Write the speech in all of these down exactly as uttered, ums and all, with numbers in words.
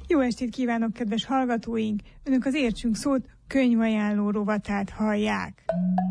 Jó estét kívánok, kedves hallgatóink! Önök az Értsünk Szót könyvajánló rovatát hallják.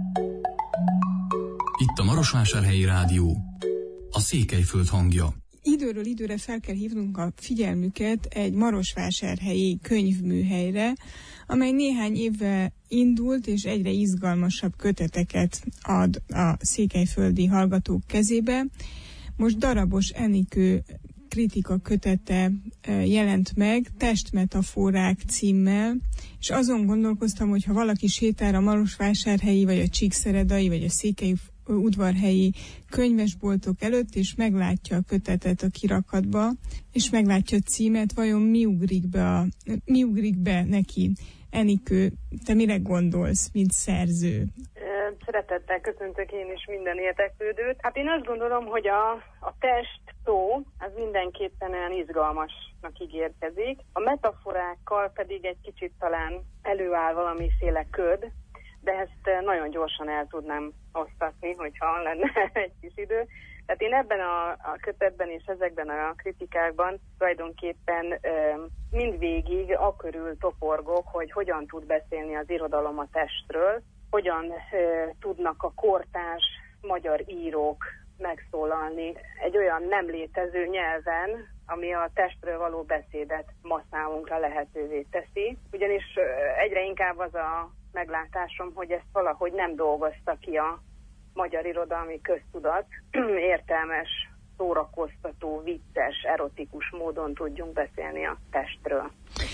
Itt a Marosvásárhelyi Rádió, a Székelyföld hangja. Időről időre fel kell hívnunk a figyelmüket egy marosvásárhelyi könyvműhelyre, amely néhány évvel indult, és egyre izgalmasabb köteteket ad a székelyföldi hallgatók kezébe. Most Darabos Enikő kritika kötete jelent meg, Testmetaforák címmel, és azon gondolkoztam, hogy ha valaki sétál a marosvásárhelyi, vagy a csíkszeredai, vagy a székelyudvarhelyi könyvesboltok előtt, és meglátja a kötetet a kirakatba, és meglátja a címet, vajon mi ugrik be, a, mi ugrik be neki? Enikő, te mire gondolsz, mint szerző? Szeretettel köszöntök én is minden érdeklődőt. Hát én azt gondolom, hogy a, a test szó, az mindenképpen olyan izgalmasnak ígérkezik. A metaforákkal pedig egy kicsit talán előáll valamiféle köd, de ezt nagyon gyorsan el tudnám osztatni, hogyha lenne egy kis idő. Tehát én ebben a, a kötetben és ezekben a kritikákban tulajdonképpen ö, mindvégig akörül toporgok, hogy hogyan tud beszélni az irodalom a testről, hogyan ö, tudnak a kortárs magyar írók megszólalni egy olyan nem létező nyelven, ami a testről való beszédet ma számunkra lehetővé teszi. Ugyanis ö, egyre inkább az a meglátásom, hogy ezt valahogy nem dolgozta ki a magyar irodalmi köztudat, értelmes, szórakoztató, vicces, erotikus módon tudjunk beszélni a testről.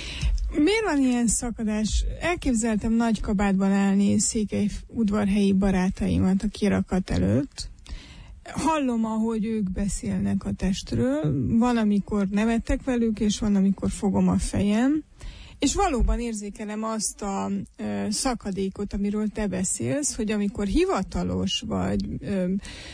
Miért van ilyen szakadás? Elképzeltem nagy kabátban állni székelyudvarhelyi barátaimat a kirakat előtt. Hallom, ahogy ők beszélnek a testről. Van, amikor nevettek velük, és van, amikor fogom a fejem. És valóban érzékelem azt a ö, szakadékot, amiről te beszélsz, hogy amikor hivatalos vagy ö,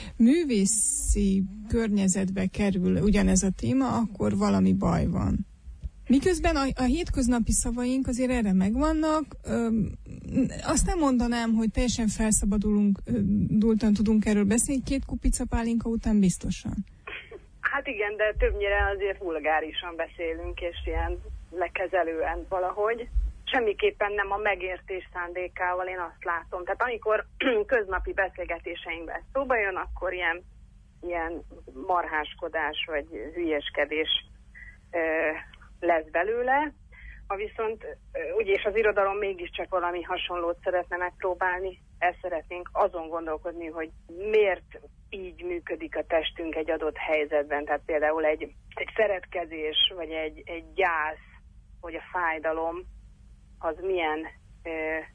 művészi környezetbe kerül ugyanez a téma, akkor valami baj van. Miközben a, a hétköznapi szavaink azért erre megvannak, ö, azt nem mondanám, hogy teljesen felszabadulunk, ö, dultan tudunk erről beszélni, két kupica pálinka után biztosan. Hát igen, de többnyire azért vulgárisan beszélünk, és ilyen lekezelően valahogy. Semmiképpen nem a megértés szándékával, én azt látom. Tehát amikor köznapi beszélgetéseinkben szóba jön, akkor ilyen, ilyen marháskodás vagy hülyeskedés ö, lesz belőle. Ha viszont úgyis az irodalom mégiscsak valami hasonlót szeretne megpróbálni, ezt szeretnénk azon gondolkodni, hogy miért így működik a testünk egy adott helyzetben. Tehát például egy, egy szeretkezés, vagy egy, egy gyász, vagy a fájdalom, az milyen ö,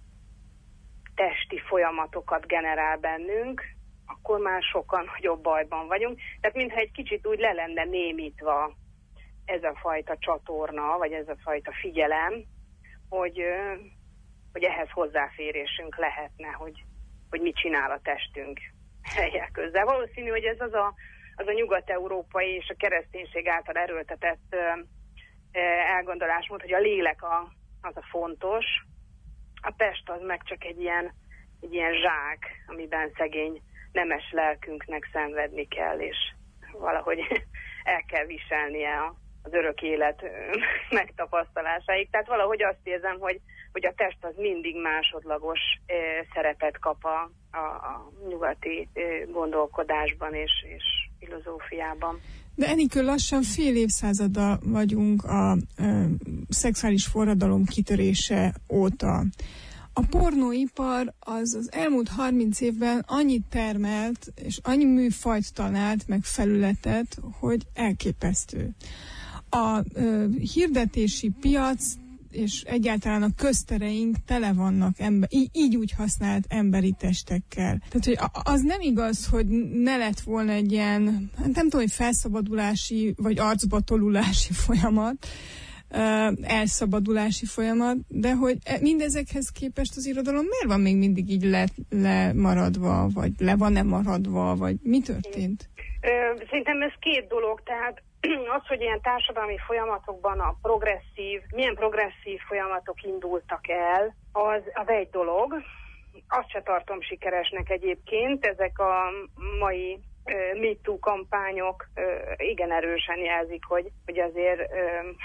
testi folyamatokat generál bennünk, akkor már sokkal nagyobb bajban vagyunk. Tehát mintha egy kicsit úgy le lenne némítva ez a fajta csatorna, vagy ez a fajta figyelem, hogy, ö, hogy ehhez hozzáférésünk lehetne, hogy, hogy mit csinál a testünk helyek közzel. Valószínű, hogy ez az a, az a nyugat-európai és a kereszténység által erőltetett ö, elgondolásmód, hogy a lélek a, az a fontos, a test az meg csak egy ilyen, egy ilyen zsák, amiben szegény nemes lelkünknek szenvedni kell, és valahogy el kell viselnie a, az örök élet megtapasztalásáig. Tehát valahogy azt érzem, hogy, hogy a test az mindig másodlagos eh, szerepet kap a, a, a nyugati eh, gondolkodásban és, és filozófiában. De Enikő, lassan fél évszázada vagyunk a ö, szexuális forradalom kitörése óta. A pornóipar az az elmúlt harminc évben annyit termelt, és annyi műfajt talált, meg felületet, hogy elképesztő. A ö, hirdetési piac és egyáltalán a köztereink tele vannak ember, így, így úgy használt emberi testekkel. Tehát, hogy az nem igaz, hogy ne lett volna egy ilyen, nem tudom, hogy felszabadulási vagy arcba tolulási folyamat, elszabadulási folyamat, de hogy mindezekhez képest az irodalom miért van még mindig így le, lemaradva, vagy le van-e maradva, vagy mi történt? Szerintem ez két dolog, tehát az, hogy ilyen társadalmi folyamatokban a progresszív, milyen progresszív folyamatok indultak el, az, az egy dolog. Azt se tartom sikeresnek egyébként. Ezek a mai uh, MeToo kampányok uh, igen erősen jelzik, hogy, hogy azért uh,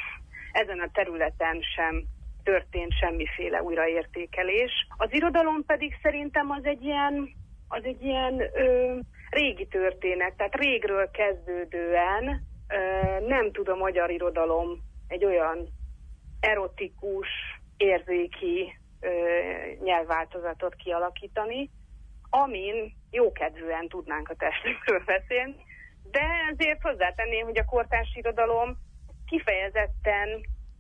ezen a területen sem történt semmiféle újraértékelés. Az irodalom pedig szerintem az egy ilyen, az egy ilyen ö, régi történet, tehát régről kezdődően ö, nem tud a magyar irodalom egy olyan erotikus, érzéki ö, nyelvváltozatot kialakítani, amin jókedvűen tudnánk a testünkről beszélni, de ezért hozzátenném, hogy a kortárs irodalom kifejezetten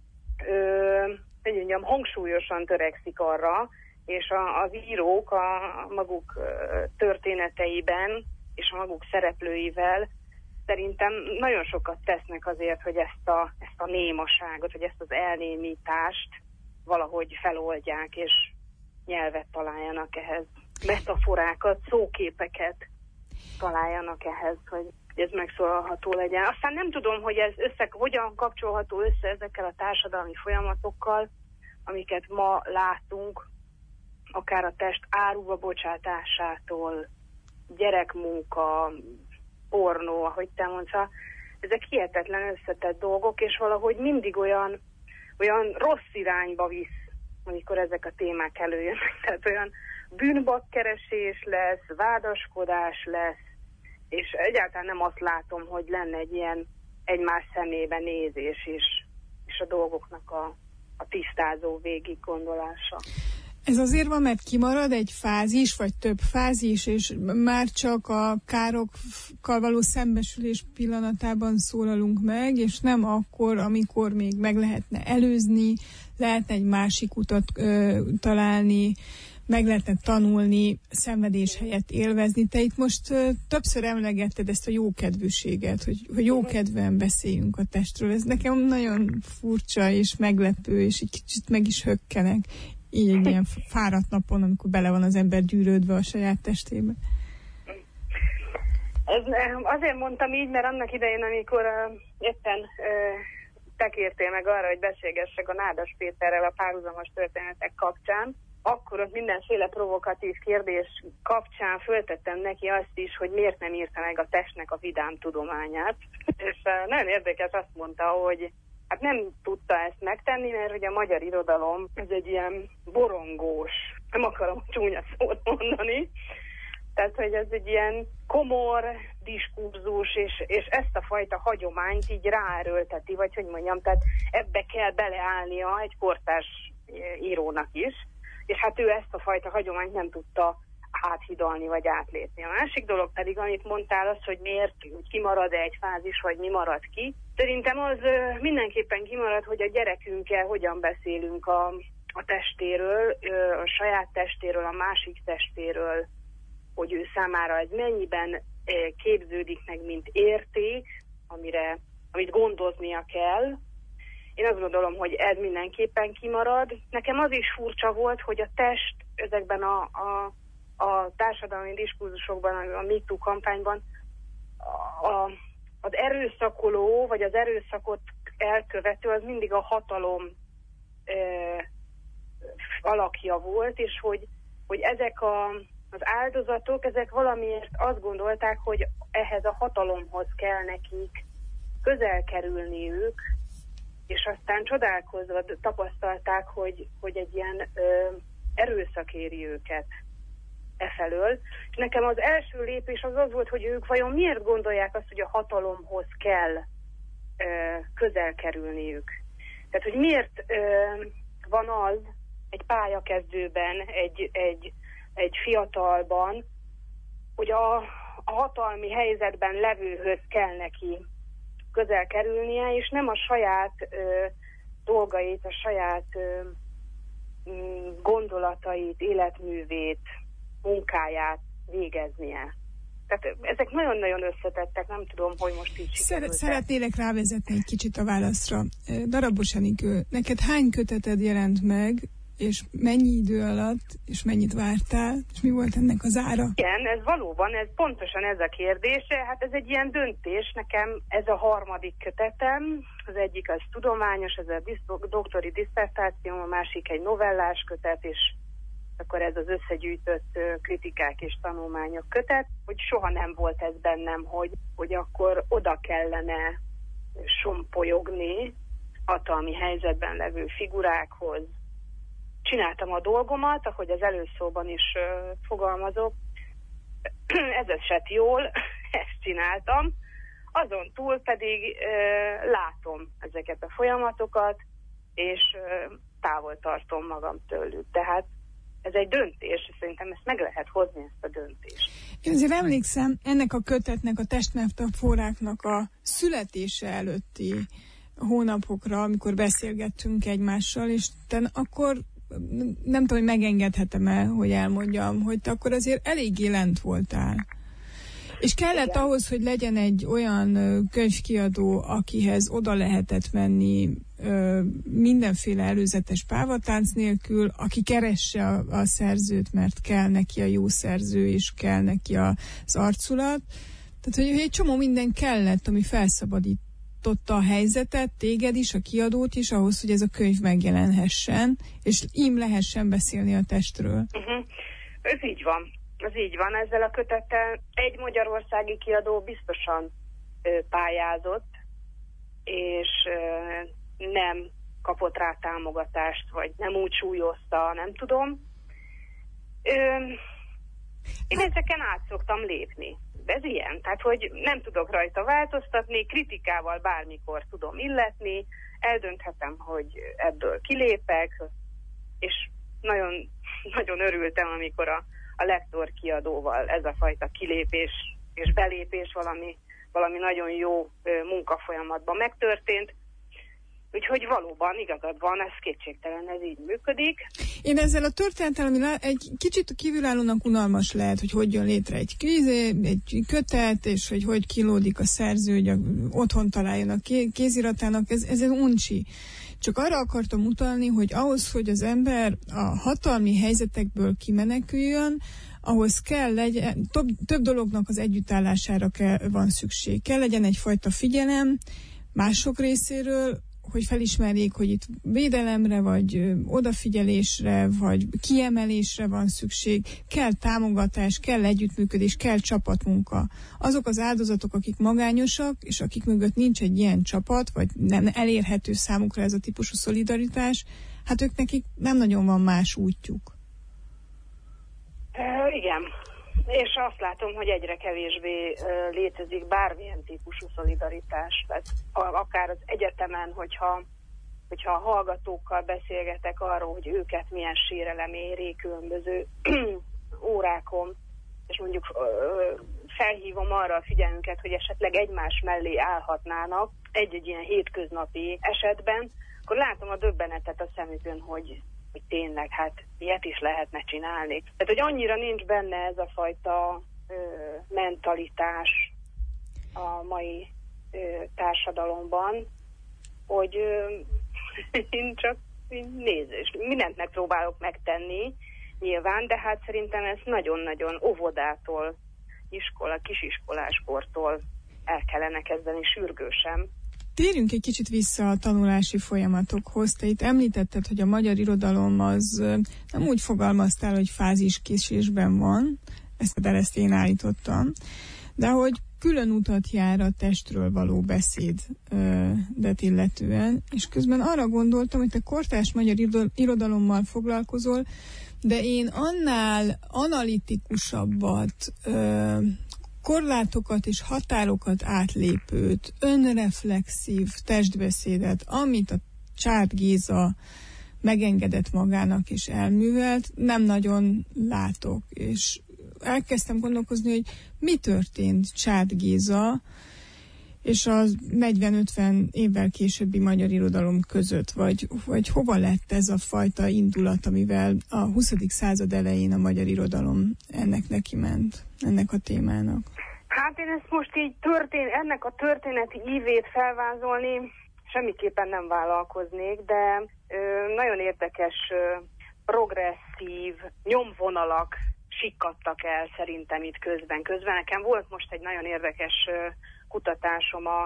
ö, hogy mondjam, hangsúlyosan törekszik arra, és a, az írók a maguk történeteiben és a maguk szereplőivel szerintem nagyon sokat tesznek azért, hogy ezt a, ezt a némaságot, vagy ezt az elnémítást valahogy feloldják, és nyelvet találjanak ehhez, metaforákat, szóképeket találjanak ehhez, hogy ez megszólalható legyen. Aztán nem tudom, hogy ez össze, hogyan kapcsolható össze ezekkel a társadalmi folyamatokkal, amiket ma látunk, akár a test áruba bocsátásától, gyerekmunka, pornó, ahogy te mondtad, ezek hihetetlen összetett dolgok, és valahogy mindig olyan, olyan rossz irányba visz, amikor ezek a témák előjönnek. Tehát olyan bűnbakkeresés lesz, vádaskodás lesz, és egyáltalán nem azt látom, hogy lenne egy ilyen egymás szemébe nézés is, és a dolgoknak a, a tisztázó végig gondolása. Ez azért van, mert kimarad egy fázis, vagy több fázis, és már csak a károkkal való szembesülés pillanatában szólalunk meg, és nem akkor, amikor még meg lehetne előzni, lehetne egy másik utat ö, találni, meg lehetne tanulni, szenvedés helyett élvezni. Te itt most uh, többször emlegetted ezt a jókedvűséget, hogy, hogy jókedvűen beszéljünk a testről. Ez nekem nagyon furcsa és meglepő, és egy kicsit meg is hökkenek így egy ilyen fáradt napon, amikor bele van az ember gyűrődve a saját testébe. Ez, azért mondtam így, mert annak idején, amikor uh, éppen uh, te kértél meg arra, hogy beszélgessek a Nádas Péterrel a párhuzamos történetek kapcsán, akkor ott mindenféle provokatív kérdés kapcsán föltettem neki azt is, hogy miért nem írta meg a testnek a vidám tudományát. És uh, nagyon érdekes, azt mondta, hogy hát nem tudta ezt megtenni, mert hogy a magyar irodalom ez egy ilyen borongós, nem akarom csúnya szót mondani, tehát hogy ez egy ilyen komor diskurzus, és, és ezt a fajta hagyományt így ráerőlteti, vagy hogy mondjam, tehát ebbe kell beleállnia egy kortárs írónak is, és hát ő ezt a fajta hagyományt nem tudta áthidalni, vagy átlépni. A másik dolog pedig, amit mondtál, az, hogy miért kimarad-e egy fázis, vagy mi marad ki. Szerintem az mindenképpen kimarad, hogy a gyerekünkkel hogyan beszélünk a, a testéről, a saját testéről, a másik testéről, hogy ő számára ez mennyiben képződik meg, mint érték, amire, amit gondoznia kell. Én azt gondolom, hogy ez mindenképpen kimarad. Nekem az is furcsa volt, hogy a test ezekben a, a, a társadalmi diskurzusokban, a MeToo kampányban a, az erőszakoló, vagy az erőszakot elkövető, az mindig a hatalom e, alakja volt, és hogy, hogy ezek a, az áldozatok, ezek valamiért azt gondolták, hogy ehhez a hatalomhoz kell nekik közel kerülniük, és aztán csodálkozva tapasztalták, hogy, hogy egy ilyen ö, erőszak éri őket efelől. És nekem az első lépés az az volt, hogy ők vajon miért gondolják azt, hogy a hatalomhoz kell ö, közel kerülniük. Tehát, hogy miért ö, van az egy pályakezdőben, egy, egy, egy fiatalban, hogy a, a hatalmi helyzetben levőhöz kell neki közel kerülnie, és nem a saját ö, dolgait, a saját ö, gondolatait, életművét, munkáját végeznie. Tehát ezek nagyon-nagyon összetettek, nem tudom, hogy most így sikerült. Szeretnélek rávezetni egy kicsit a válaszra. Darabos Enikő, neked hány köteted jelent meg, és mennyi idő alatt, és mennyit vártál, és mi volt ennek az ára? Igen, ez valóban, ez pontosan ez a kérdése. Hát ez egy ilyen döntés, nekem ez a harmadik kötetem, az egyik az tudományos, ez a doktori disszertáció, a másik egy novellás kötet, és akkor ez az összegyűjtött kritikák és tanulmányok kötet, hogy soha nem volt ez bennem, hogy, hogy akkor oda kellene sompolyogni hatalmi helyzetben levő figurákhoz. Csináltam a dolgomat, ahogy az előszóban is uh, fogalmazok, ez esett jól, ezt csináltam, azon túl pedig uh, látom ezeket a folyamatokat, és uh, távol tartom magam tőlük. Tehát ez egy döntés, és szerintem ezt meg lehet hozni, ezt a döntést. Én azért emlékszem ennek a kötetnek, a testmetaforáknak a születése előtti hónapokra, amikor beszélgettünk egymással, és te akkor nem tudom, hogy megengedhetem-e, hogy elmondjam, hogy te akkor azért eléggé lent voltál. És kellett Igen. ahhoz, hogy legyen egy olyan könyvkiadó, akihez oda lehetett menni ö, mindenféle előzetes pávatánc nélkül, aki keresse a, a szerzőt, mert kell neki a jó szerző, és kell neki az arculat. Tehát, hogy, hogy egy csomó minden kellett, ami felszabadította a helyzetet, téged is, a kiadót is, ahhoz, hogy ez a könyv megjelenhessen, és ím lehessen beszélni a testről. Uh-huh. Ez így van. Ez így van, ezzel a kötettel egy magyarországi kiadó biztosan ö, pályázott, és ö, nem kapott rá támogatást, vagy nem úgy súlyozta, nem tudom. Ö, én ezeken át szoktam lépni. De ez ilyen, tehát hogy nem tudok rajta változtatni, kritikával bármikor tudom illetni, eldönthetem, hogy ebből kilépek, és nagyon, nagyon örültem, amikor a a lektor kiadóval ez a fajta kilépés és belépés valami, valami nagyon jó munkafolyamatban megtörtént. Úgyhogy valóban igazad van, ez kétségtelen, ez így működik. Én ezzel a történettel, ami egy kicsit kívülállónak unalmas lehet, hogy hogy jön létre egy krízé, egy kötet, és hogy hogy kilódik a szerző, hogy a, otthon találjon a kéziratának, ez, ez egy uncsi. Csak arra akartam utalni, hogy ahhoz, hogy az ember a hatalmi helyzetekből kimeneküljön, ahhoz kell legyen, több, több dolognak az együttállására kell, van szükség. Kell legyen egyfajta figyelem mások részéről, hogy felismerjék, hogy itt védelemre, vagy odafigyelésre, vagy kiemelésre van szükség, kell támogatás, kell együttműködés, kell csapatmunka. Azok az áldozatok, akik magányosak, és akik mögött nincs egy ilyen csapat, vagy nem elérhető számukra ez a típusú szolidaritás, hát ők nekik nem nagyon van más útjuk. Uh, igen. És azt látom, hogy egyre kevésbé uh, létezik bármilyen típusú szolidaritás. Tehát akár az egyetemen, hogyha, hogyha a hallgatókkal beszélgetek arról, hogy őket milyen sérelem éri különböző órákon, és mondjuk uh, felhívom arra a figyelmünket, hogy esetleg egymás mellé állhatnának egy-egy ilyen hétköznapi esetben, akkor látom a döbbenetet a szemükön, hogy hogy tényleg, hát ilyet is lehetne csinálni. Tehát, hogy annyira nincs benne ez a fajta ö, mentalitás a mai ö, társadalomban, hogy ö, én csak nézés, mindent megpróbálok megtenni, nyilván, de hát szerintem ez nagyon-nagyon óvodától, iskola, kisiskoláskortól el kellene kezdeni sürgősen. Térjünk egy kicsit vissza a tanulási folyamatokhoz. Te itt említetted, hogy a magyar irodalom az nem úgy fogalmaztál, hogy fáziskésésben van, ezt, de ezt én állítottam, de hogy külön utat jár a testről való beszédet illetően, és közben arra gondoltam, hogy te kortárs magyar irodalommal foglalkozol, de én annál analitikusabbat, korlátokat és határokat átlépőt, önreflexív testbeszédet, amit a Csárt Géza megengedett magának és elművelt, nem nagyon látok. És elkezdtem gondolkozni, hogy mi történt Csárt Géza és a negyven-ötven évvel későbbi magyar irodalom között, vagy, vagy hova lett ez a fajta indulat, amivel a huszadik század elején a magyar irodalom ennek neki ment, ennek a témának? Hát én ezt most így történ, ennek a történeti ívét felvázolni semmiképpen nem vállalkoznék, de ö, nagyon érdekes, ö, progresszív nyomvonalak sikkadtak el szerintem itt közben. Közben nekem volt most egy nagyon érdekes ö, kutatásom a,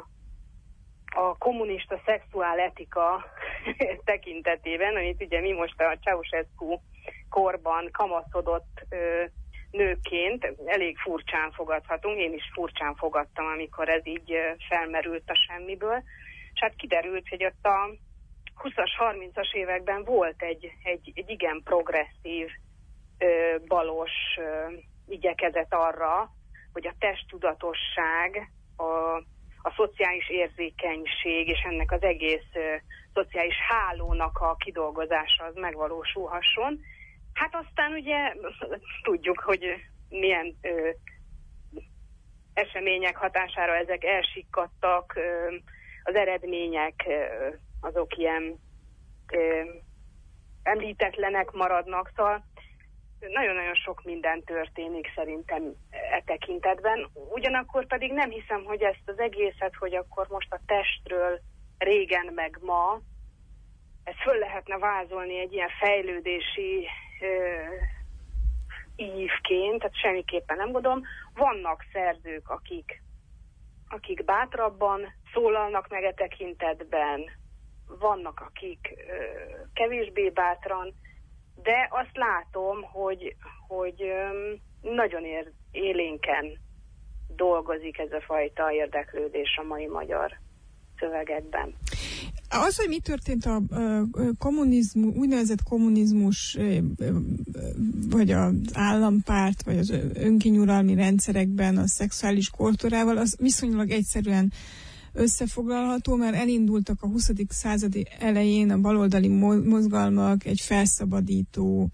a kommunista szexuál etika tekintetében, amit ugye mi most a Ceausescu korban kamaszodott ö, nőként elég furcsán fogadhatunk. Én is furcsán fogadtam, amikor ez így ö, felmerült a semmiből. És hát kiderült, hogy ott a húszas, harmincas években volt egy, egy, egy igen progresszív, ö, balos ö, igyekezet arra, hogy a testtudatosság, a, a szociális érzékenység és ennek az egész ö, szociális hálónak a kidolgozása az megvalósulhasson. Hát aztán ugye tudjuk, hogy milyen ö, események hatására ezek elsikkadtak, ö, az eredmények ö, azok ilyen ö, említetlenek maradnak, szóval nagyon-nagyon sok minden történik szerintem e tekintetben. Ugyanakkor pedig nem hiszem, hogy ezt az egészet, hogy akkor most a testről régen meg ma, ezt föl lehetne vázolni egy ilyen fejlődési ö, ívként, tehát semmiképpen nem gondolom. Vannak szerzők, akik, akik bátrabban szólalnak meg e tekintetben, vannak, akik ö, kevésbé bátran, de azt látom, hogy, hogy ö, nagyon ér, élénken dolgozik ez a fajta érdeklődés a mai magyar szövegekben. Az, hogy mi történt a kommunizmus, úgynevezett kommunizmus, vagy az állampárt, vagy az önkinyuralmi rendszerekben a szexuális kultúrával, az viszonylag egyszerűen összefoglalható, mert elindultak a huszadik század elején a baloldali mozgalmak egy felszabadító,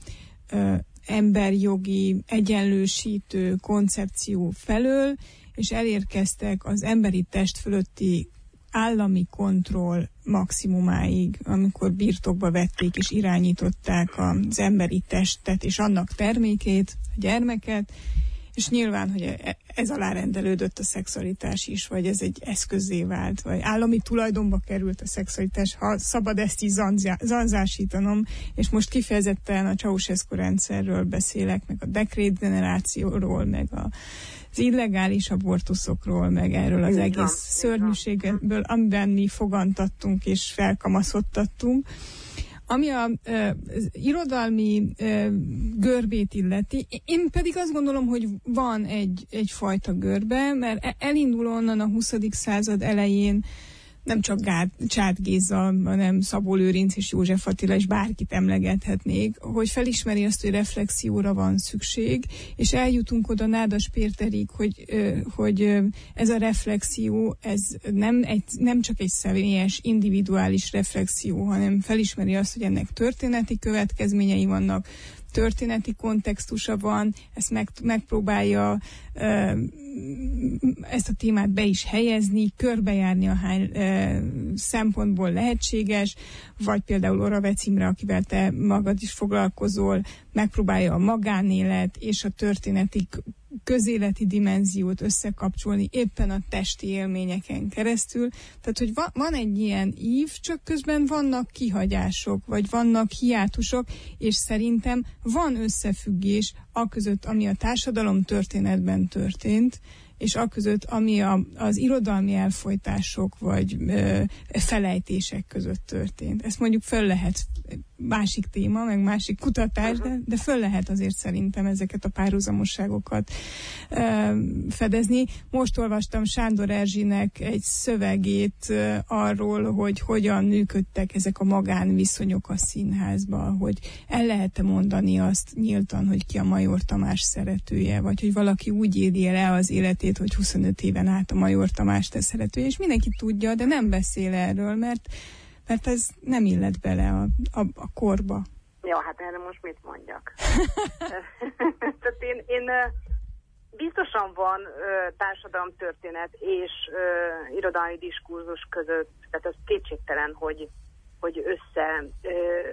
emberjogi, egyenlősítő koncepció felől, és elérkeztek az emberi test fölötti állami kontroll maximumáig, amikor birtokba vették és irányították az emberi testet és annak termékét, a gyermeket, és nyilván, hogy ez alá rendelődött a szexualitás is, vagy ez egy eszközzé vált, vagy állami tulajdonba került a szexualitás, ha szabad ezt így zanzásítanom, és most kifejezetten a Ceausescu rendszerről beszélek, meg a dekrét generációról, meg a az illegális abortuszokról, meg erről az egész van, szörnyűségből, amiben mi fogantattunk és felkamaszottattunk. Ami a, az irodalmi görbét illeti, én pedig azt gondolom, hogy van egy, egyfajta görbe, mert elindul onnan a huszadik század elején nem csak Gát, Csát Géza, hanem Szabó Lőrinc és József Attila, és bárkit emlegethetnék, hogy felismeri azt, hogy reflexióra van szükség, és eljutunk oda Nádas Péterig, hogy, hogy ez a reflexió, ez nem, egy, nem csak egy személyes, individuális reflexió, hanem felismeri azt, hogy ennek történeti következményei vannak, történeti kontextusa van, ezt meg, megpróbálja uh, ezt a témát be is helyezni, körbejárni a hány uh, szempontból lehetséges, vagy például Oravec Imre, akivel te magad is foglalkozol, megpróbálja a magánélet és a történeti közéleti dimenziót összekapcsolni éppen a testi élményeken keresztül. Tehát, hogy va- van egy ilyen ív, csak közben vannak kihagyások, vagy vannak hiátusok, és szerintem van összefüggés aközött, ami a társadalom történetben történt, és aközött, ami a, az irodalmi elfojtások vagy ö, felejtések között történt. Ezt mondjuk föl lehet, másik téma, meg másik kutatás, de, de föl lehet azért szerintem ezeket a párhuzamosságokat ö, fedezni. Most olvastam Sándor Erzsinek egy szövegét ö, arról, hogy hogyan működtek ezek a magánviszonyok a színházban, hogy el lehet-e mondani azt nyíltan, hogy ki a Major Tamás szeretője, vagy hogy valaki úgy éli el az életét, hogy huszonöt éven át a Major Tamás te szeretője, és mindenki tudja, de nem beszél erről, mert, mert ez nem illet bele a, a, a korba. Ja, hát erre most mit mondjak? Tehát én, én biztosan van társadalomtörténet és ö, irodalmi diskurzus között, tehát ez kétségtelen, hogy, hogy össze, ö,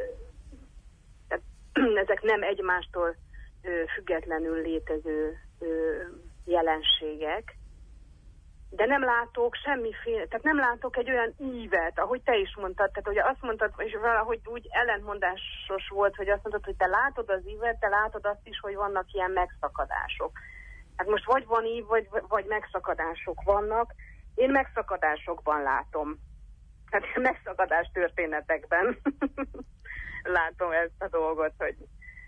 tehát ezek nem egymástól ö, függetlenül létező ö, jelenségek, de nem látok semmiféle, tehát nem látok egy olyan ívet, ahogy te is mondtad, tehát hogy azt mondtad, és valahogy úgy ellentmondásos volt, hogy azt mondtad, hogy te látod az ívet, te látod azt is, hogy vannak ilyen megszakadások. Hát most vagy van ív, vagy, vagy megszakadások vannak. Én megszakadásokban látom. Tehát megszakadás történetekben látom ezt a dolgot, hogy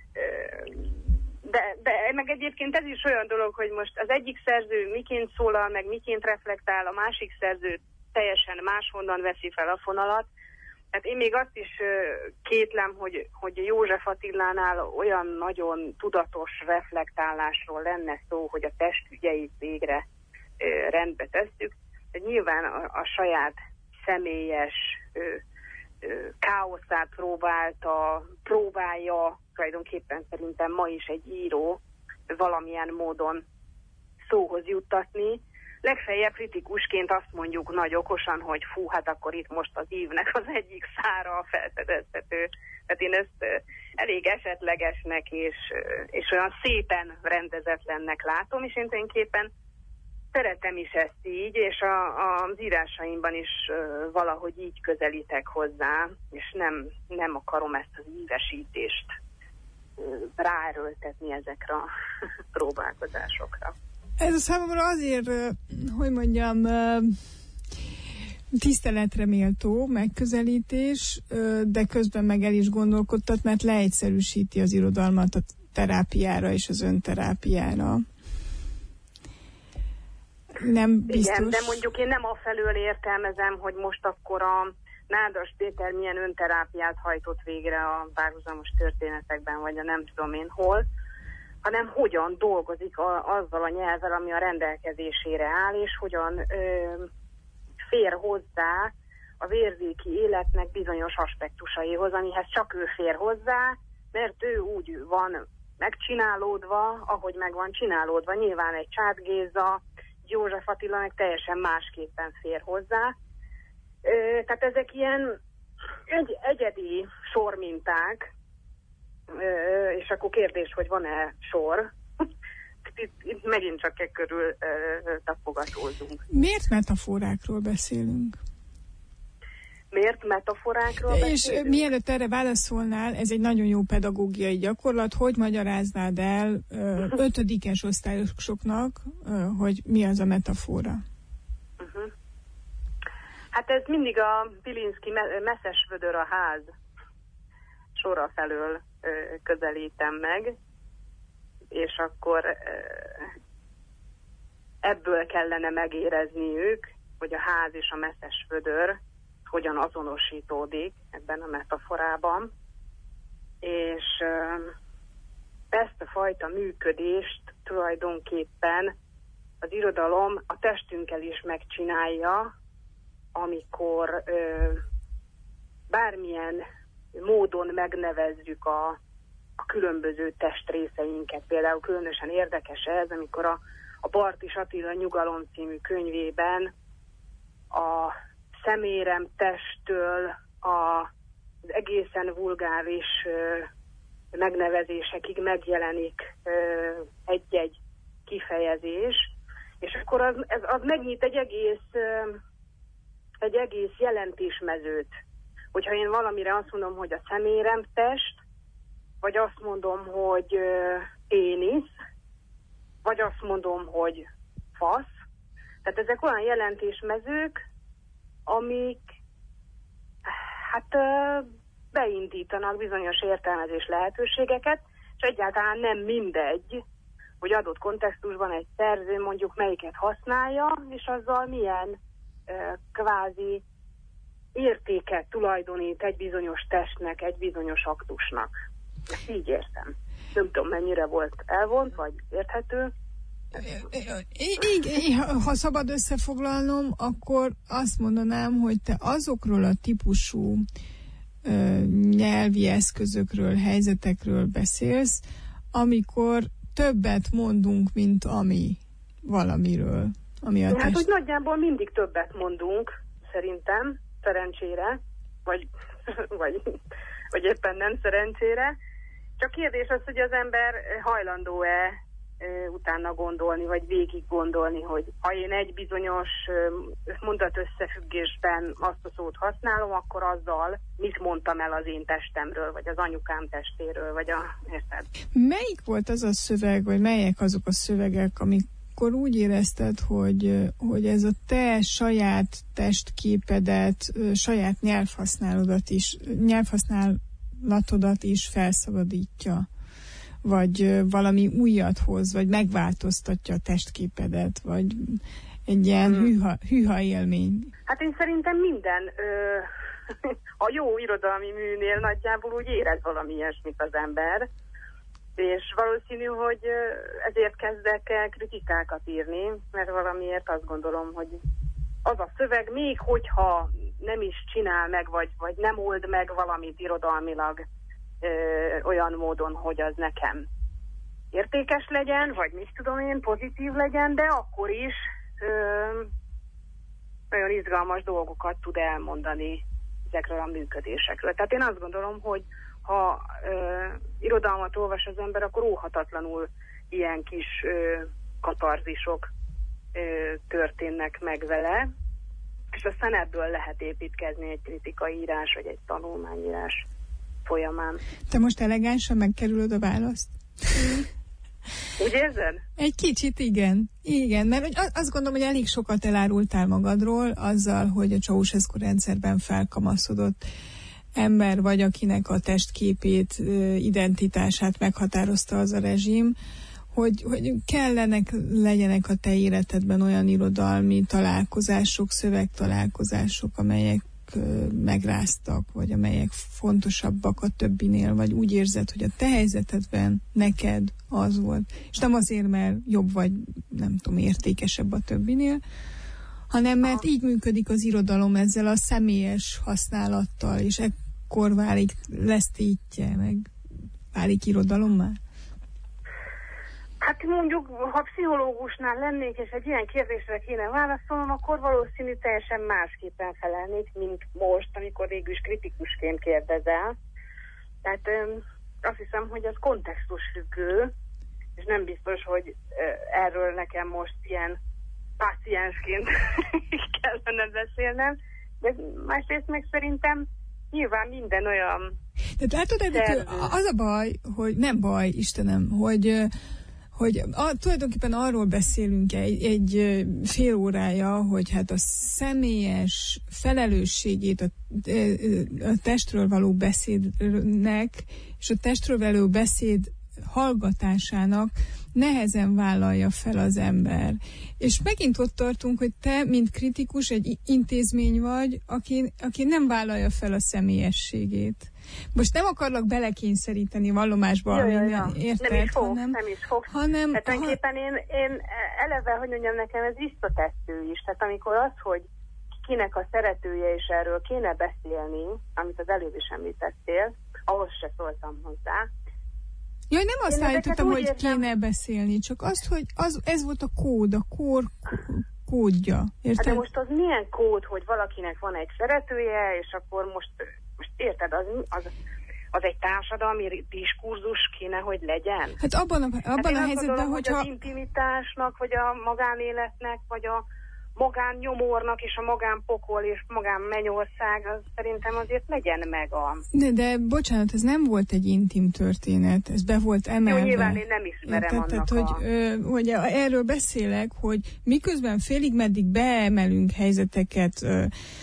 De, de meg egyébként ez is olyan dolog, hogy most az egyik szerző miként szólal, meg miként reflektál, a másik szerző teljesen máshonnan veszi fel a fonalat. Hát én még azt is kétlem, hogy, hogy József Attilánál olyan nagyon tudatos reflektálásról lenne szó, hogy a testügyeit végre rendbe tesszük. De nyilván a, a saját személyes ö, ö, káoszát próbálta, próbálja tulajdonképpen szerintem ma is egy író valamilyen módon szóhoz juttatni. Legfeljebb kritikusként azt mondjuk nagy okosan, hogy fú, hát akkor itt most az ívnek az egyik szára felfedezhető. Tehát én ezt elég esetlegesnek és, és olyan szépen rendezetlennek látom, és én tulajdonképpen szeretem is ezt így, és a, a, az írásaimban is uh, valahogy így közelítek hozzá, és nem, nem akarom ezt az ívesítést uh, ráerőltetni ezekre a próbálkozásokra. Ez a számomra azért, hogy mondjam, tiszteletre méltó megközelítés, de közben meg el is gondolkodtat, mert leegyszerűsíti az irodalmat a terápiára és az önterápiára. Nem biztos. Igen, de mondjuk én nem afelől értelmezem, hogy most akkor a Nádas Péter milyen önterápiát hajtott végre a párhuzamos történetekben, vagy a nem tudom én hol, hanem hogyan dolgozik a, azzal a nyelvvel, ami a rendelkezésére áll, és hogyan ö, fér hozzá a vérzéki életnek bizonyos aspektusaihoz, amihez csak ő fér hozzá, mert ő úgy van megcsinálódva, ahogy meg van csinálódva. Nyilván egy Csád Géza, József Attila meg teljesen másképpen fér hozzá. Ö, tehát ezek ilyen egy, egyedi sorminták, Ö, és akkor kérdés, hogy van-e sor. itt, itt megint csak e körül ö, tapogatózunk. Miért metaforákról beszélünk? Miért metaforákról és beszélünk? És mielőtt erre válaszolnál, ez egy nagyon jó pedagógiai gyakorlat, hogy magyaráznád el ö, ötödikes osztályosoknak, ö, hogy mi az a metafora? Uh-huh. Hát ez mindig a Pilinszky me- messzes vödör a ház sora felől ö, közelítem meg, és akkor ö, ebből kellene megérezniük, hogy a ház és a messzes vödör hogyan azonosítódik ebben a metaforában, és ö, ezt a fajta működést tulajdonképpen az irodalom a testünkkel is megcsinálja, amikor ö, bármilyen módon megnevezzük a, a különböző testrészeinket. Például különösen érdekes ez, amikor a, a Bartis Attila Nyugalom című könyvében a szemérem testtől a, az egészen vulgáris ö, megnevezésekig megjelenik ö, egy-egy kifejezés, és akkor az, ez, az megnyit egy egész, ö, egy egész jelentésmezőt. Hogyha én valamire azt mondom, hogy a szemérem test, vagy azt mondom, hogy ö, pénisz, vagy azt mondom, hogy fasz. Tehát ezek olyan jelentésmezők, amik hát ö, beindítanak bizonyos értelmezés lehetőségeket, és egyáltalán nem mindegy, hogy adott kontextusban egy szerző mondjuk melyiket használja, és azzal milyen ö, kvázi értéket tulajdonít egy bizonyos testnek, egy bizonyos aktusnak. Ezt így értem. Nem tudom, mennyire volt elvont, vagy érthető. Igen, ha szabad összefoglalnom, akkor azt mondanám, hogy te azokról a típusú ö, nyelvi eszközökről, helyzetekről beszélsz, amikor többet mondunk, mint ami valamiről. Ami a hát, test... hogy nagyjából mindig többet mondunk, szerintem, szerencsére, vagy, vagy, vagy éppen nem szerencsére. Csak kérdés az, hogy az ember hajlandó-e utána gondolni, vagy végig gondolni, hogy ha én egy bizonyos mondat összefüggésben azt a szót használom, akkor azzal mit mondtam el az én testemről, vagy az anyukám testéről, vagy a... Érted? Melyik volt az a szöveg, vagy melyek azok a szövegek, amikor úgy érezted, hogy, hogy ez a te saját testképedet, saját nyelvhasználatodat is, nyelvhasználatodat is felszabadítja? Vagy valami újat hoz, vagy megváltoztatja a testképedet, vagy egy ilyen hmm. hűha, hűha élmény? Hát én szerintem minden ö, a jó irodalmi műnél nagyjából úgy érez valami ilyesmit az ember, és valószínű, hogy ezért kezdek el kritikákat írni, mert valamiért azt gondolom, hogy az a szöveg, még hogyha nem is csinál meg, vagy, vagy nem old meg valamit irodalmilag ö, olyan módon, hogy az nekem értékes legyen, vagy mit tudom én, pozitív legyen, de akkor is ö, nagyon izgalmas dolgokat tud elmondani ezekről a működésekről. Tehát én azt gondolom, hogy ha ö, irodalmat olvas az ember, akkor óhatatlanul ilyen kis ö, katarzisok ö, történnek meg vele, és aztán ebből lehet építkezni egy kritikai írás, vagy egy tanulmányírás folyamán. Te most elegánsan megkerülöd a választ? Úgy érzed? Egy kicsit igen. Igen, mert azt gondolom, hogy elég sokat elárultál magadról azzal, hogy a Ceausescu rendszerben felkamaszodott ember vagy, akinek a testképét, identitását meghatározta az a rezsim, hogy, hogy kellenek legyenek a te életedben olyan irodalmi találkozások, szövegtalálkozások, amelyek megráztak, vagy amelyek fontosabbak a többinél, vagy úgy érzed, hogy a te helyzetedben neked az volt, és nem azért, mert jobb vagy, nem tudom, értékesebb a többinél, hanem mert így működik az irodalom ezzel a személyes használattal, és ekkor válik, lesztítje, meg válik irodalommá? Hát mondjuk, ha pszichológusnál lennék, és egy ilyen kérdésre kéne válaszolnom, akkor valószínű teljesen másképpen felelnék, mint most, amikor végül is kritikusként kérdezel. Tehát öm, azt hiszem, hogy az kontextusfüggő, és nem biztos, hogy ö, erről nekem most ilyen páciensként kellene beszélnem, de másrészt meg szerintem nyilván minden olyan... Tehát látod, Edith, az a baj, hogy nem baj, Istenem, hogy... hogy a, tulajdonképpen arról beszélünk egy, egy fél órája, hogy hát a személyes felelősségét a, a testről való beszédnek és a testről való beszéd hallgatásának nehezen vállalja fel az ember. És megint ott tartunk, hogy te, mint kritikus, egy intézmény vagy, aki, aki nem vállalja fel a személyességét. Most nem akarlak belekényszeríteni vallomásba, ja, ja, ja. érted? Nem is fogsz, hanem, nem is fogsz. hanem, hát tulajdonképpen ha... én, én eleve, hogy mondjam, nekem ez visszatesztő is. Tehát amikor az, hogy kinek a szeretője, és erről kéne beszélni, amit az előbb is említettél, ahhoz se szóltam hozzá. Jaj, nem azt állítottam, hogy érzem... kéne beszélni, csak azt, hogy az, ez volt a kód, a kór kódja. Érted? Hát de most az milyen kód, hogy valakinek van egy szeretője, és akkor most, most érted, az, az, az egy társadalmi diskurzus kéne, hogy legyen? Hát abban a, abban hát a helyzetben, gondolom, hogyha... hogy az intimitásnak, vagy a magánéletnek, vagy a magánnyomornak, és a magánpokol, és magánmennyország, az szerintem azért legyen meg a... De, de bocsánat, ez nem volt egy intim történet, ez be volt emelve. Jó, nyilván én nem ismerem Érted? annak Tehát, a... hogy, ö, hogy erről beszélek, hogy miközben félig meddig beemelünk helyzeteket ö,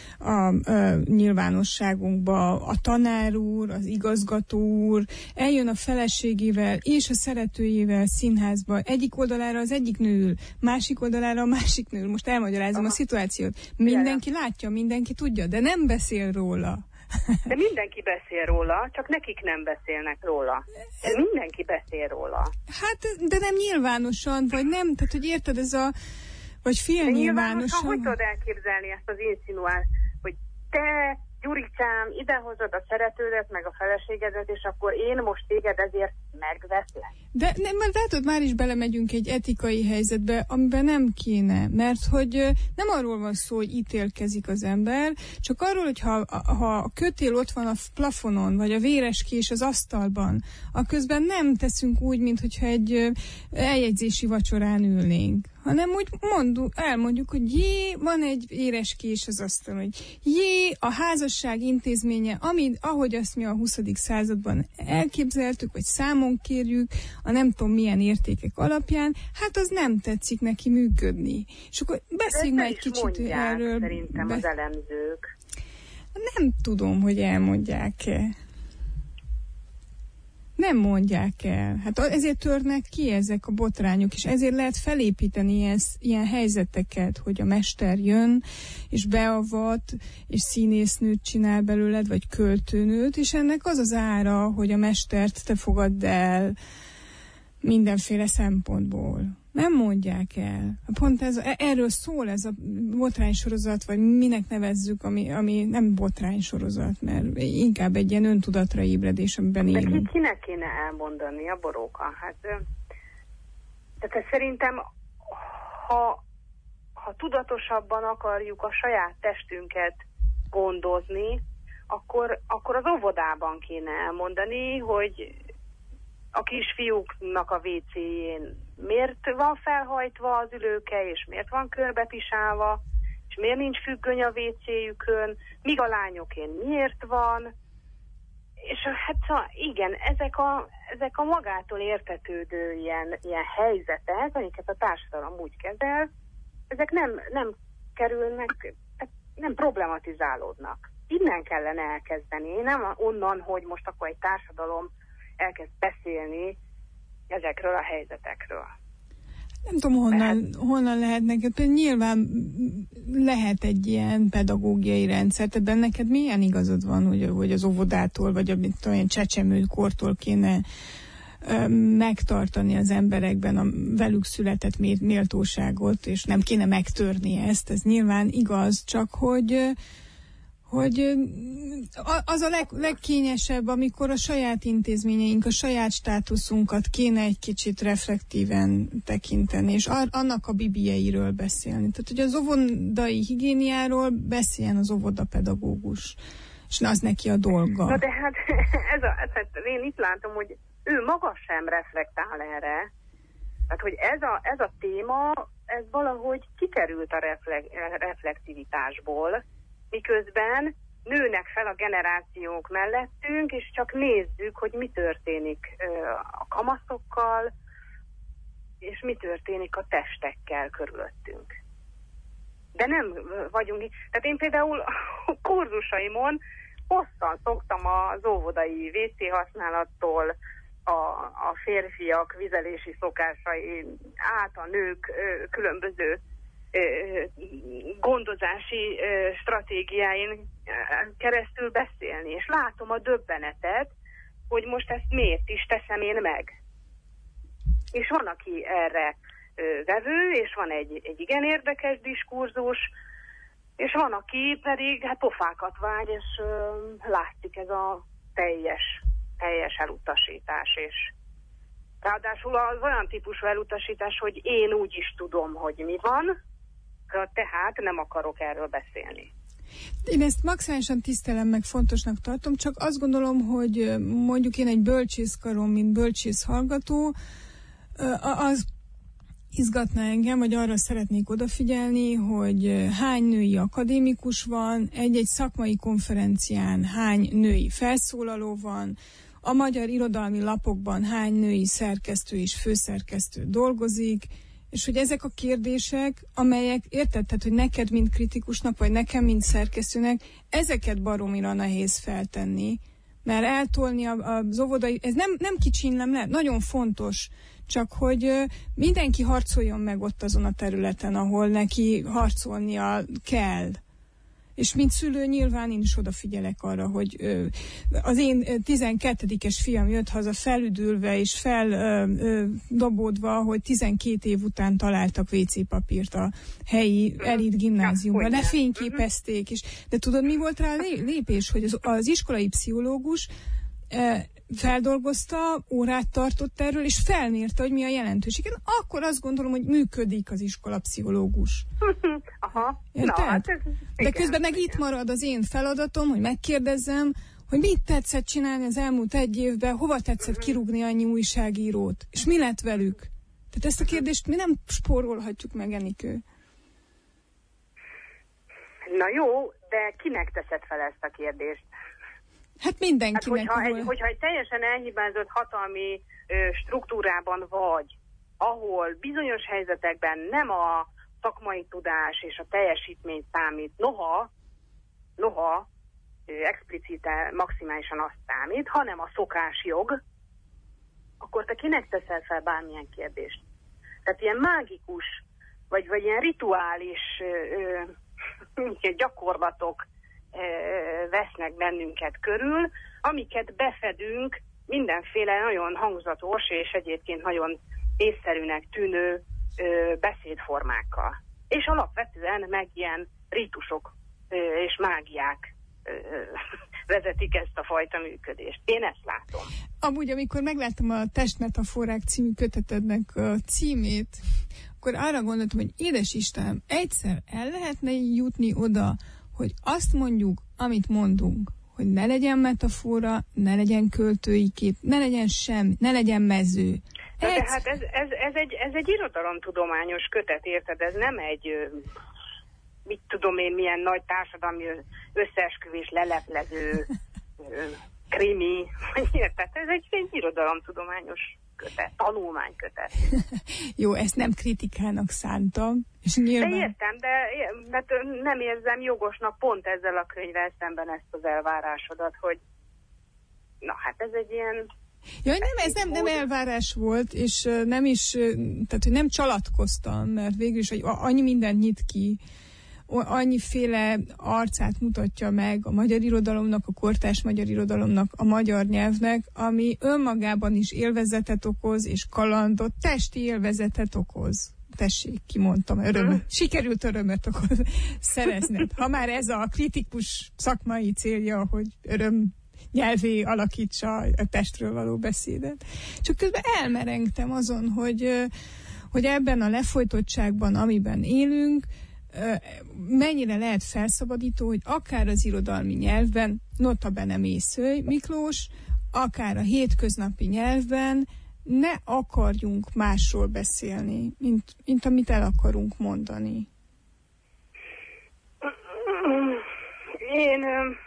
a ö, nyilvánosságunkba, a tanár úr, az igazgató úr, eljön a feleségével és a szeretőjével színházba, egyik oldalára az egyik nő ül, másik oldalára a másik nő ül. Most elmagyarázom Aha. a szituációt. Mindenki Jaj. látja, mindenki tudja, de nem beszél róla. De mindenki beszél róla, csak nekik nem beszélnek róla. De mindenki beszél róla. Hát, de nem nyilvánosan, vagy nem, tehát, hogy érted, ez a, vagy fél nyilvánosan. Hogy tudod elképzelni ezt az insinuált, hogy te, Gyurikám, idehozod a szeretődet, meg a feleségedet, és akkor én most téged ezért megveszlek. De nem, mert látod, már is belemegyünk egy etikai helyzetbe, amiben nem kéne, mert hogy nem arról van szó, hogy ítélkezik az ember, csak arról, hogy ha, ha a kötél ott van a plafonon, vagy a véres kés az asztalban, akközben nem teszünk úgy, mintha egy eljegyzési vacsorán ülnénk, hanem úgy mondjuk, elmondjuk, hogy jé, van egy véres kés az asztalon, hogy jé, a házasság intézménye, amit, ahogy azt mi a huszadik században elképzeltük, vagy számon kérjük, a nem tudom milyen értékek alapján, hát az nem tetszik neki működni. És akkor beszéljünk már egy kicsit mondják, erről. Szerintem be... az elemzők. Nem tudom, hogy elmondják-e. Nem mondják el. Hát ezért törnek ki ezek a botrányok, és ezért lehet felépíteni ilyen, ilyen helyzeteket, hogy a mester jön, és beavat, és színésznőt csinál belőled, vagy költőnőt, és ennek az az ára, hogy a mestert te fogadd el mindenféle szempontból. Nem mondják el. Pont ez, erről szól ez a botránysorozat, vagy minek nevezzük, ami, ami nem botránysorozat, mert inkább egy ilyen öntudatra ébredés, amiben élünk. De kinek kéne elmondani a Boróka? Hát, tehát szerintem, ha, ha tudatosabban akarjuk a saját testünket gondozni, akkor, akkor az óvodában kéne elmondani, hogy a kisfiúknak a vécéjén miért van felhajtva az ülőke, és miért van körbepisálva, és miért nincs függöny a vécéjükön, míg a lányokén miért van. És hát szóval igen, ezek a, ezek a magától értetődő ilyen, ilyen helyzetek, amiket a társadalom úgy kezel, ezek nem, nem kerülnek, nem problematizálódnak. Innen kellene elkezdeni, nem onnan, hogy most akkor egy társadalom elkezd beszélni ezekről a helyzetekről. Nem tudom, honnan, Mert... honnan lehet neked. Például nyilván lehet egy ilyen pedagógiai rendszer, tehát benne neked milyen igazad van, hogy, hogy az óvodától, vagy a olyan csecsemőkortól kéne ö, megtartani az emberekben a velük született méltóságot, és nem kéne megtörni ezt. Ez nyilván igaz, csak hogy hogy az a leg, legkényesebb, amikor a saját intézményeink, a saját státuszunkat kéne egy kicsit reflektíven tekinteni, és ar, annak a bibieiről beszélni. Tehát, hogy az óvodai higiéniáról beszéljen az óvodapedagógus, és az neki a dolga. Na de hát, ez a, ez, én itt látom, hogy ő maga sem reflektál erre. Tehát, hogy ez a, ez a téma, ez valahogy kikerült a reflek, reflektivitásból, miközben nőnek fel a generációk mellettünk, és csak nézzük, hogy mi történik a kamaszokkal, és mi történik a testekkel körülöttünk. De nem vagyunk így. Tehát én például a kurzusaimon hosszan szoktam az óvodai vé cé használattól, a, a férfiak vizelési szokásai át a nők különböző gondozási stratégiáin keresztül beszélni, és látom a döbbenetet, hogy most ezt miért is teszem én meg. És van, aki erre vevő, és van egy, egy igen érdekes diskurzus, és van, aki pedig hát pofákat vágy, és látszik ez a teljes, teljes elutasítás, és ráadásul az olyan típusú elutasítás, hogy én úgy is tudom, hogy mi van, tehát nem akarok erről beszélni. Én ezt maximálisan tisztelem, meg fontosnak tartom, csak azt gondolom, hogy mondjuk én egy bölcsészkaron, mint bölcsész hallgató, az izgatna engem, vagy arra szeretnék odafigyelni, hogy hány női akadémikus van, egy-egy szakmai konferencián hány női felszólaló van, a magyar irodalmi lapokban hány női szerkesztő és főszerkesztő dolgozik, és hogy ezek a kérdések, amelyek, érted, tehát, hogy neked, mint kritikusnak, vagy nekem, mint szerkesztőnek, ezeket baromira nehéz feltenni, mert eltolni az óvodai, ez nem, nem kicsinlem le, nagyon fontos, csak hogy mindenki harcoljon meg ott azon a területen, ahol neki harcolnia kell. És mint szülő nyilván én is odafigyelek arra, hogy ö, az én tizenkettedikes fiam jött haza felüdülve és feldobódva, hogy tizenkét év után találtak vé cé papírt a helyi elit gimnáziumban. Lefényképezték, és, de tudod, mi volt rá a lépés? Hogy az, az iskolai pszichológus ö, feldolgozta, órát tartott erről, és felmérte, hogy mi a jelentőség. Akkor azt gondolom, hogy működik az iskolapszichológus. Aha. Na, hát ez, de közben meg itt marad az én feladatom, hogy megkérdezzem, hogy mit tetszett csinálni az elmúlt egy évben, hova tetszett kirúgni annyi újságírót, és mi lett velük. Tehát ezt a kérdést mi nem spórolhatjuk meg, Enikő. Na jó, de kinek teszed fel ezt a kérdést? Hát mindenkinek. Hát, hogyha, egy, hogyha egy teljesen elhibázott hatalmi ö, struktúrában vagy, ahol bizonyos helyzetekben nem a szakmai tudás és a teljesítmény számít, noha, noha ö, explicite maximálisan azt számít, hanem a szokásjog, akkor te kinek teszel fel bármilyen kérdést? Tehát ilyen mágikus, vagy, vagy ilyen rituális ö, ö, gyakorlatok ö, vesznek bennünket körül, amiket befedünk mindenféle nagyon hangzatos és egyébként nagyon észszerűnek tűnő ö, beszédformákkal. És alapvetően meg ilyen rítusok ö, és mágiák ö, vezetik ezt a fajta működést. Én ezt látom. Amúgy, amikor megláttam a Testmetaforák című kötetednek a címét, akkor arra gondoltam, hogy édes Istenem, egyszer el lehetne jutni oda, hogy azt mondjuk, amit mondunk, hogy ne legyen metafora, ne legyen költői kép, ne legyen semmi, ne legyen mező. De, de hát ez, ez, ez, egy, ez egy irodalomtudományos kötet, érted? Ez nem egy, mit tudom én, milyen nagy társadalmi összeesküvés leleplező krimi, érted? Ez egy, egy irodalomtudományos kötet, tanulmánykötet. Jó, ezt nem kritikának szántam. És nyilván... De értem, de mert nem érzem jogosnak pont ezzel a könyvvel szemben ezt az elvárásodat, hogy na hát ez egy ilyen... Jaj, nem, ez nem, nem elvárás volt, és nem is, tehát hogy nem csalatkoztam, mert végül is hogy annyi mindent nyit ki, annyiféle arcát mutatja meg a magyar irodalomnak, a kortárs magyar irodalomnak, a magyar nyelvnek, ami önmagában is élvezetet okoz, és kalandot, testi élvezetet okoz. Tessék, kimondtam, örömet. Sikerült örömet okoz szerezned. Ha már ez a kritikus szakmai célja, hogy öröm nyelvé alakítsa a testről való beszédet. Csak közben elmerengtem azon, hogy, hogy ebben a lefolytottságban, amiben élünk, mennyire lehet felszabadító, hogy akár az irodalmi nyelvben, nota bene Mészöly Miklós, akár a hétköznapi nyelvben ne akarjunk másról beszélni, mint, mint amit el akarunk mondani. Én,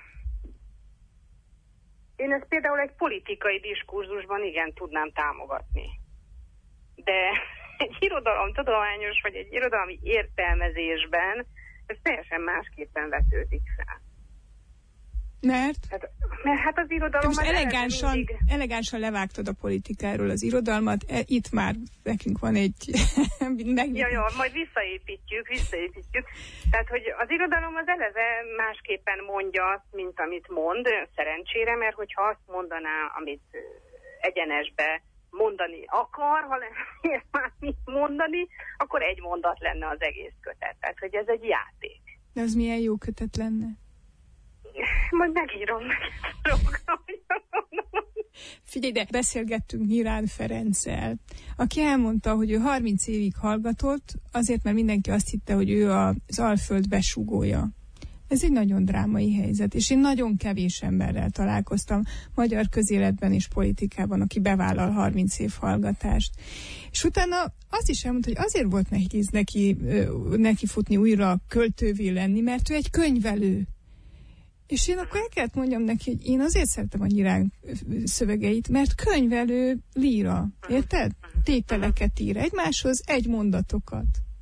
én ezt például egy politikai diskurzusban igen tudnám támogatni. De egy irodalomtudományos, vagy egy irodalmi értelmezésben ez teljesen másképpen vetődik fel. Mert? Hát, mert hát az irodalom... Most elegánsan, mindig... elegánsan levágtad a politikáról az irodalmat, e, itt már nekünk van egy... meg... Ja, jó, majd visszaépítjük, visszaépítjük. Tehát, hogy az irodalom az eleve másképpen mondja, mint amit mond, szerencsére, mert hogyha azt mondaná, amit egyenesbe mondani akar, ha lehet már mit mondani, akkor egy mondat lenne az egész kötet. Tehát, hogy ez egy játék. De az milyen jó kötet lenne? Majd megírom meg. Figyelj, de beszélgettünk Nyirán Ferenccel, aki elmondta, hogy ő harminc évig hallgatott, azért, mert mindenki azt hitte, hogy ő az Alföld besúgója. Ez egy nagyon drámai helyzet, és én nagyon kevés emberrel találkoztam magyar közéletben és politikában, aki bevállal harminc év hallgatást. És utána azt is elmondta, hogy azért volt nehéz neki, neki futni újra költővé lenni, mert ő egy könyvelő. És én akkor el kellett mondjam neki, hogy én azért szeretem a Nyirán szövegeit, mert könyvelő líra, érted? Tételeket ír egymáshoz, egy mondatokat.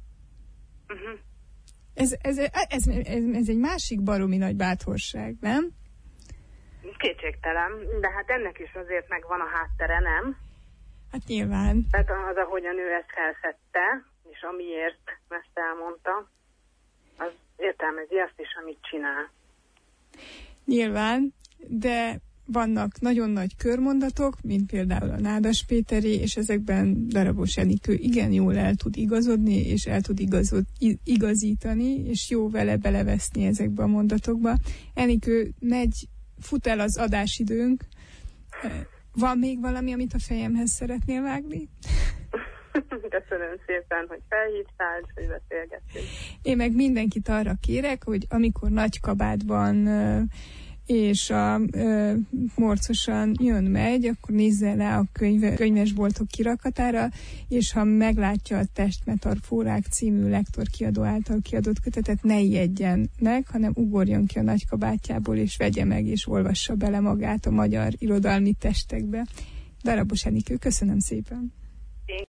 Ez, ez, ez, ez, ez egy másik baromi nagy bátorság, nem? Kétségtelen, de hát ennek is azért megvan a háttere, nem? Hát nyilván. Tehát az, ahogyan ő ezt felszedte, és amiért ezt elmondta, az értelmezi azt is, amit csinál. Nyilván, de vannak nagyon nagy körmondatok, mint például a Nádas Péteré, és ezekben Darabos Enikő igen jól el tud igazodni, és el tud igazod, igazítani, és jó vele beleveszni ezekbe a mondatokba. Enikő, megy, fut el az adásidőnk. Van még valami, amit a fejemhez szeretnél vágni? Köszönöm szépen, hogy felhívtál, hogy beszélgettünk. Én meg mindenkit arra kérek, hogy amikor Nagykabádban és a ö, morcosan jön-megy, akkor nézze le a könyve, könyvesboltok kirakatára, és ha meglátja a Testmetaforák című lektor kiadó által kiadott kötetet, ne ijedjen meg, hanem ugorjon ki a nagykabátjából, és vegye meg, és olvassa bele magát a magyar irodalmi testekbe. Darabos Enikő, köszönöm szépen!